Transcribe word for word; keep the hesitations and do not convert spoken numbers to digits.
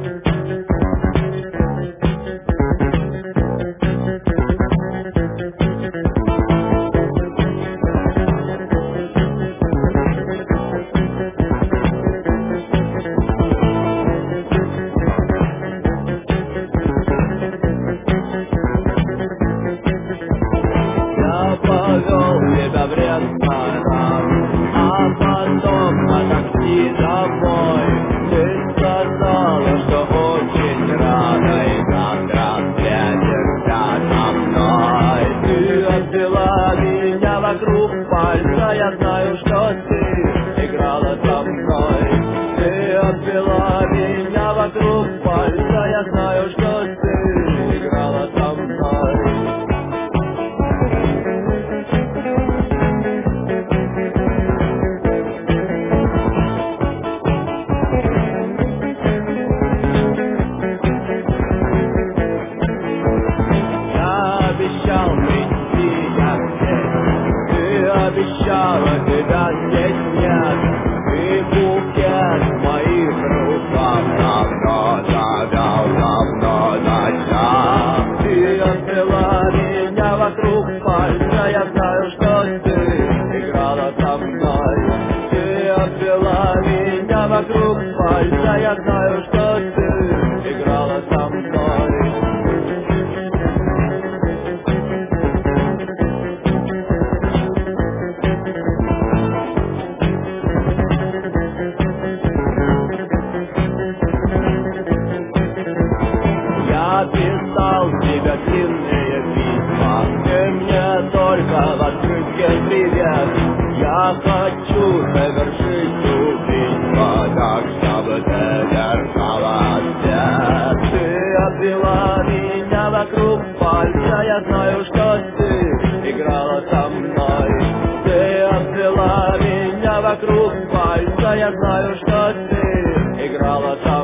Я повел тебя в ресторан, а потом на такси домой. Ты сказала, что очень рада и завтра встретишься со мной. Ты обвела меня вокруг пальца, я знаю, что ты играла со мной. Ты обвела меня вокруг пальца, я знаю, что ты играла со мной. Я обещал прийти, я здесь. Ты обещала, тебя здесь нет. И букет в моих руках давно завял, давно начал. Ты обвела меня вокруг пальца, я знаю, что ты играла со мной. Ты обвела меня вокруг пальца, я знаю, что ты играла со мной. Я писал тебе длинные письма, ты мне только в открытке привет. Я хочу совершить убийство, так чтобы ты держала ответ. Ты обвела меня вокруг пальца, я знаю, что ты играла со мной. Ты обвела меня вокруг пальца, я знаю, что ты играла со мной.